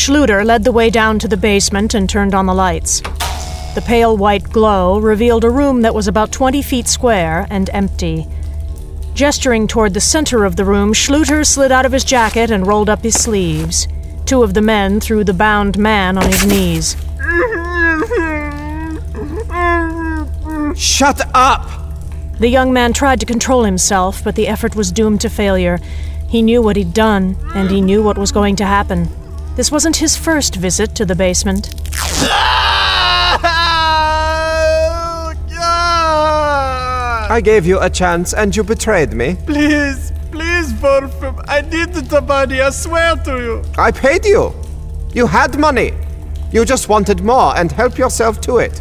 Schluter led the way down to the basement and turned on the lights. The pale white glow revealed a room that was about 20 feet square and empty. Gesturing toward the center of the room, Schluter slid out of his jacket and rolled up his sleeves. Two of the men threw the bound man on his knees. Shut up! The young man tried to control himself, but the effort was doomed to failure. He knew what he'd done, and he knew what was going to happen. This wasn't his first visit to the basement. I gave you a chance and you betrayed me. Please, Vorfum. I needed the money, I swear to you. I paid you. You had money. You just wanted more and help yourself to it.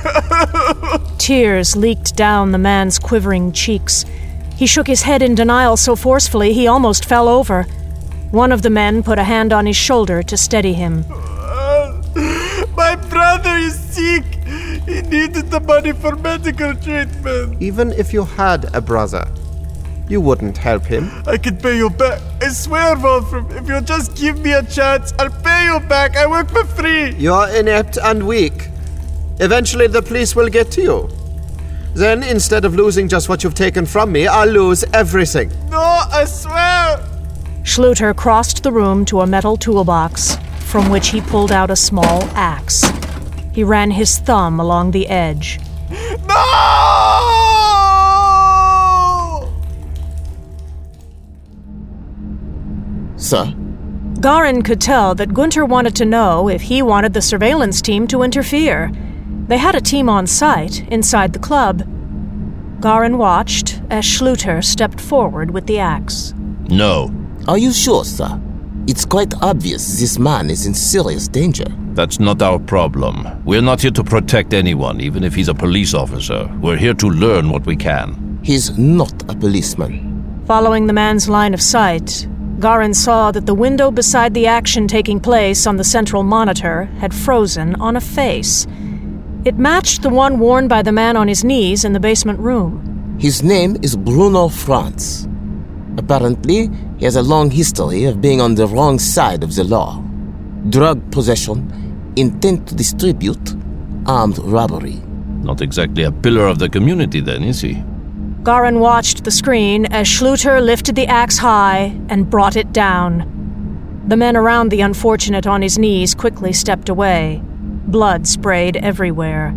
Tears leaked down the man's quivering cheeks. He shook his head in denial so forcefully he almost fell over. One of the men put a hand on his shoulder to steady him. My brother is sick. He needed the money for medical treatment. Even if you had a brother, you wouldn't help him. I can pay you back. I swear, Wolfram, if you just give me a chance, I'll pay you back. I work for free. You're inept and weak. Eventually the police will get to you. Then, instead of losing just what you've taken from me, I'll lose everything. No, I swear. Schluter crossed the room to a metal toolbox, from which he pulled out a small axe. He ran his thumb along the edge. No! Sir? Garin could tell that Gunter wanted to know if he wanted the surveillance team to interfere. They had a team on site inside the club. Garin watched as Schluter stepped forward with the axe. No. Are you sure, sir? It's quite obvious this man is in serious danger. That's not our problem. We're not here to protect anyone, even if he's a police officer. We're here to learn what we can. He's not a policeman. Following the man's line of sight, Garin saw that the window beside the action taking place on the central monitor had frozen on a face. It matched the one worn by the man on his knees in the basement room. His name is Bruno Franz. Apparently, he has a long history of being on the wrong side of the law. Drug possession, intent to distribute, armed robbery. Not exactly a pillar of the community then, is he? Garin watched the screen as Schluter lifted the axe high and brought it down. The men around the unfortunate on his knees quickly stepped away. Blood sprayed everywhere.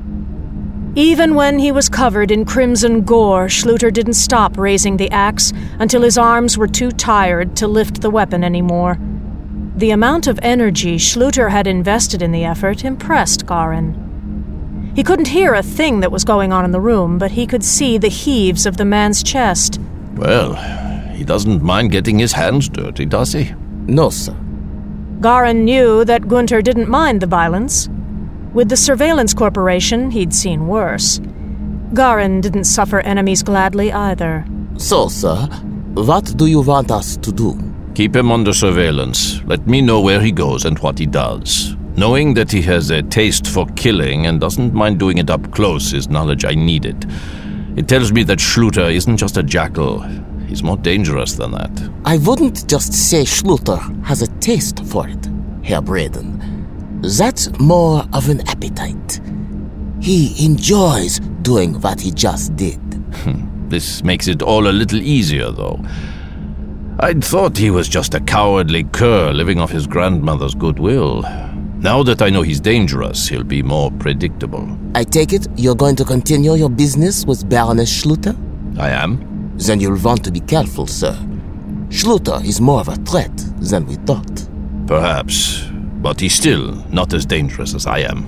Even when he was covered in crimson gore, Schluter didn't stop raising the axe until his arms were too tired to lift the weapon anymore. The amount of energy Schluter had invested in the effort impressed Garin. He couldn't hear a thing that was going on in the room, but he could see the heaves of the man's chest. Well, he doesn't mind getting his hands dirty, does he? No, sir. Garin knew that Gunter didn't mind the violence. With the surveillance corporation, he'd seen worse. Garin didn't suffer enemies gladly either. So, sir, what do you want us to do? Keep him under surveillance. Let me know where he goes and what he does. Knowing that he has a taste for killing and doesn't mind doing it up close is knowledge I needed. It tells me that Schluter isn't just a jackal. He's more dangerous than that. I wouldn't just say Schluter has a taste for it, Herr Braden. That's more of an appetite. He enjoys doing what he just did. This makes it all a little easier, though. I'd thought he was just a cowardly cur living off his grandmother's goodwill. Now that I know he's dangerous, he'll be more predictable. I take it you're going to continue your business with Baroness Schluter? I am. Then you'll want to be careful, sir. Schluter is more of a threat than we thought. Perhaps, but he's still not as dangerous as I am.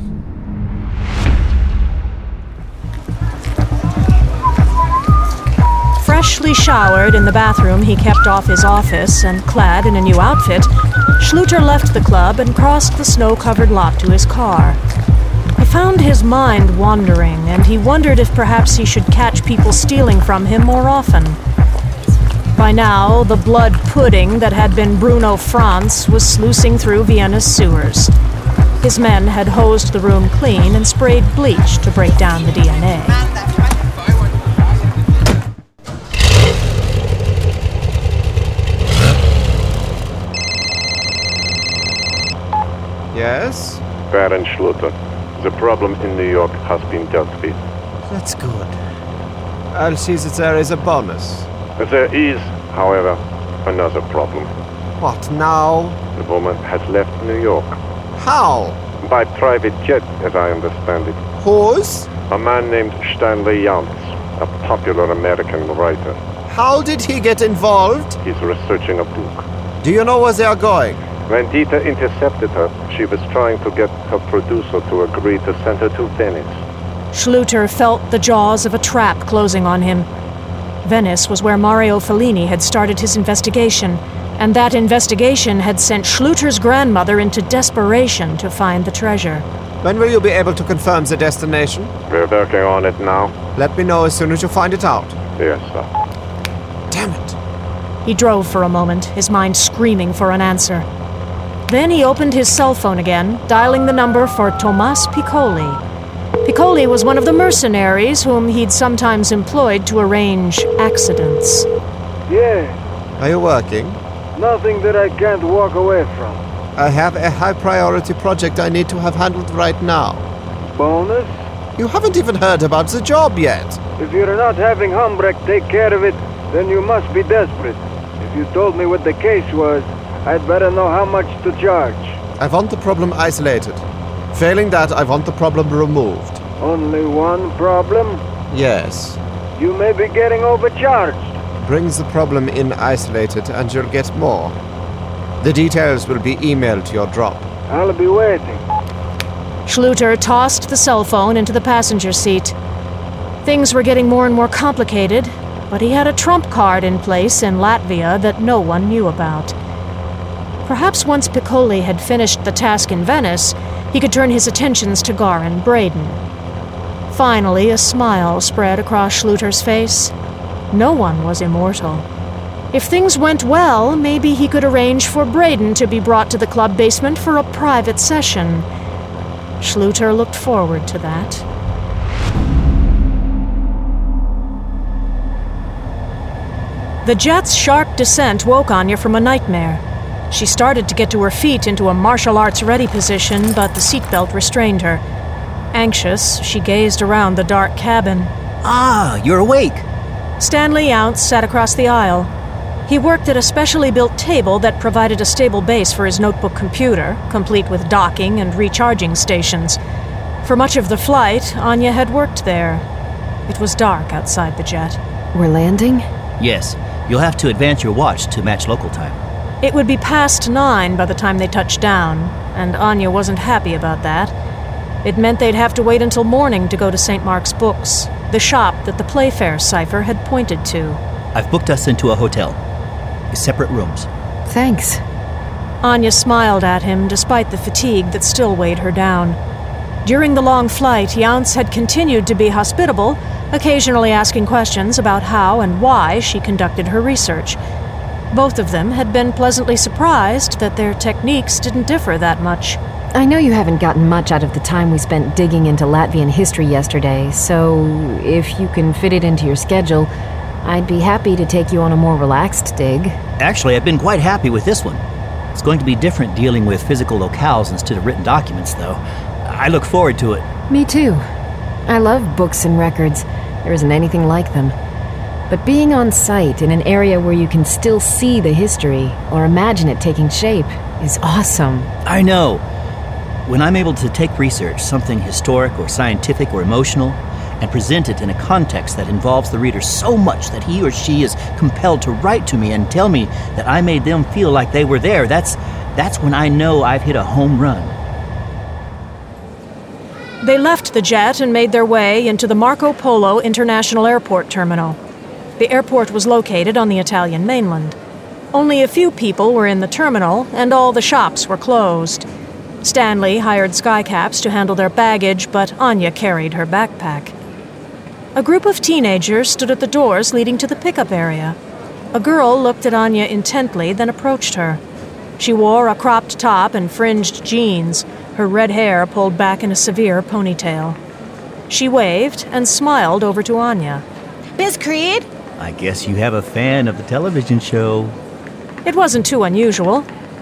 Freshly showered in the bathroom he kept off his office and clad in a new outfit, Schluter left the club and crossed the snow-covered lot to his car. He found his mind wandering, and he wondered if perhaps he should catch people stealing from him more often. By now, the blood pudding that had been Bruno Franz was sluicing through Vienna's sewers. His men had hosed the room clean and sprayed bleach to break down the DNA. Yes? Baron Schluter. The problem in New York has been dealt with. That's good. I'll see that there is a bonus. There is, however, another problem. What now? The woman has left New York. How? By private jet, as I understand it. Whose? A man named Stanley Yance, a popular American writer. How did he get involved? He's researching a book. Do you know where they are going? When Dieter intercepted her, she was trying to get her producer to agree to send her to Venice. Schluter felt the jaws of a trap closing on him. Venice was where Mario Fellini had started his investigation, and that investigation had sent Schluter's grandmother into desperation to find the treasure. When will you be able to confirm the destination? We're working on it now. Let me know as soon as you find it out. Yes, sir. Damn it. He drove for a moment, his mind screaming for an answer. Then he opened his cell phone again, dialing the number for Tomas Piccoli. Piccoli was one of the mercenaries whom he'd sometimes employed to arrange accidents. Yeah, Are you working? nothing that I can't walk away from. I have a high-priority project I need to have handled right now. Bonus? You haven't even heard about the job yet. If you're not having Humbrecht take care of it, then you must be desperate. If you told me what the case was, I'd better know how much to charge. I want the problem isolated. Failing that, I want the problem removed. Only one problem? Yes. You may be getting overcharged. Brings the problem in isolated and you'll get more. The details will be emailed to your drop. I'll be waiting. Schluter tossed the cell phone into the passenger seat. Things were getting more and more complicated, but he had a trump card in place in Latvia that no one knew about. Perhaps once Piccoli had finished the task in Venice, he could turn his attentions to Garin Braden. Finally, a smile spread across Schluter's face. No one was immortal. If things went well, maybe he could arrange for Braden to be brought to the club basement for a private session. Schluter looked forward to that. The jet's sharp descent woke Anya from a nightmare. She started to get to her feet into a martial arts-ready position, but the seatbelt restrained her. Anxious, she gazed around the dark cabin. Ah, you're awake. Stanley Yance sat across the aisle. He worked at a specially built table that provided a stable base for his notebook computer, complete with docking and recharging stations. For much of the flight, Anya had worked there. It was dark outside the jet. We're landing? Yes, you'll have to advance your watch to match local time. It would be past 9 by the time they touched down, and Anya wasn't happy about that. It meant they'd have to wait until morning to go to St. Mark's Books, the shop that the Playfair cipher had pointed to. I've booked us into a hotel. Separate rooms. Thanks. Anya smiled at him despite the fatigue that still weighed her down. During the long flight, Yance had continued to be hospitable, occasionally asking questions about how and why she conducted her research. Both of them had been pleasantly surprised that their techniques didn't differ that much. I know you haven't gotten much out of the time we spent digging into Latvian history yesterday, so if you can fit it into your schedule, I'd be happy to take you on a more relaxed dig. Actually, I've been quite happy with this one. It's going to be different dealing with physical locales instead of written documents, though. I look forward to it. Me too. I love books and records. There isn't anything like them. But being on site in an area where you can still see the history or imagine it taking shape is awesome. I know. When I'm able to take research, something historic or scientific or emotional, and present it in a context that involves the reader so much that he or she is compelled to write to me and tell me that I made them feel like they were there, that's when I know I've hit a home run. They left the jet and made their way into the Marco Polo International Airport terminal. The airport was located on the Italian mainland. Only a few people were in the terminal, and all the shops were closed. Stanley hired skycaps to handle their baggage, but Anya carried her backpack. A group of teenagers stood at the doors leading to the pickup area. A girl looked at Anya intently, then approached her. She wore a cropped top and fringed jeans, her red hair pulled back in a severe ponytail. She waved and smiled over to Anya. Miss Creed? I guess you have a fan of the television show. It wasn't too unusual.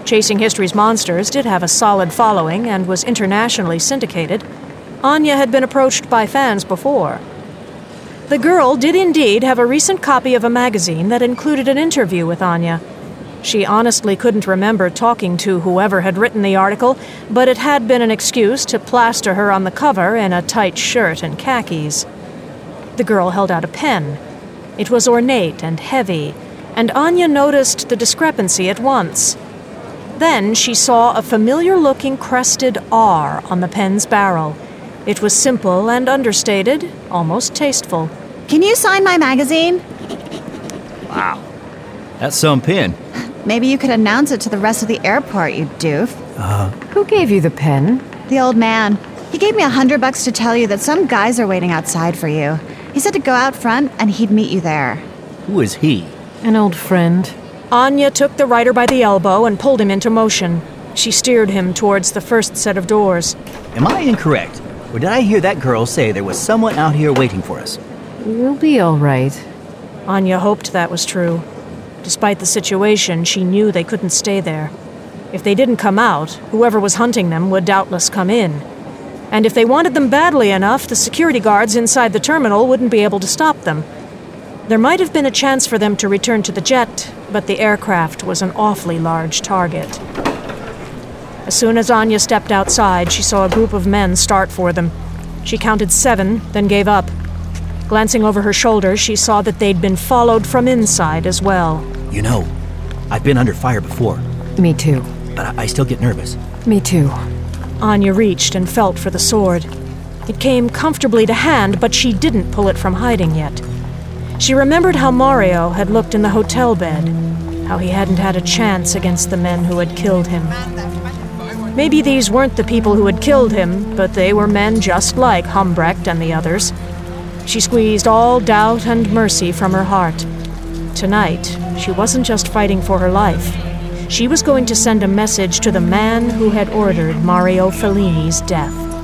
Chasing History's Monsters did have a solid following and was internationally syndicated. Anya had been approached by fans before. The girl did indeed have a recent copy of a magazine that included an interview with Anya. She honestly couldn't remember talking to whoever had written the article, but it had been an excuse to plaster her on the cover in a tight shirt and khakis. The girl held out a pen. It was ornate and heavy, and Anya noticed the discrepancy at once. Then she saw a familiar-looking crested R on the pen's barrel. It was simple and understated, almost tasteful. Can you sign my magazine? Wow. That's some pen. Maybe you could announce it to the rest of the airport, you doof. Who gave you the pen? The old man. He gave me $100 to tell you that some guys are waiting outside for you. He said to go out front and he'd meet you there. Who is he? An old friend. Anya took the writer by the elbow and pulled him into motion. She steered him towards the first set of doors. Am I incorrect? Or did I hear that girl say there was someone out here waiting for us? We'll be all right. Anya hoped that was true. Despite the situation, she knew they couldn't stay there. If they didn't come out, whoever was hunting them would doubtless come in. And if they wanted them badly enough, the security guards inside the terminal wouldn't be able to stop them. There might have been a chance for them to return to the jet, but the aircraft was an awfully large target. As soon as Anya stepped outside, she saw a group of men start for them. She counted 7, then gave up. Glancing over her shoulder, she saw that they'd been followed from inside as well. You know, I've been under fire before. Me too. But I still get nervous. Me too. Anya reached and felt for the sword. It came comfortably to hand, but she didn't pull it from hiding yet. She remembered how Mario had looked in the hotel bed, how he hadn't had a chance against the men who had killed him. Maybe these weren't the people who had killed him, but they were men just like Humbrecht and the others. She squeezed all doubt and mercy from her heart. Tonight, she wasn't just fighting for her life. She was going to send a message to the man who had ordered Mario Fellini's death.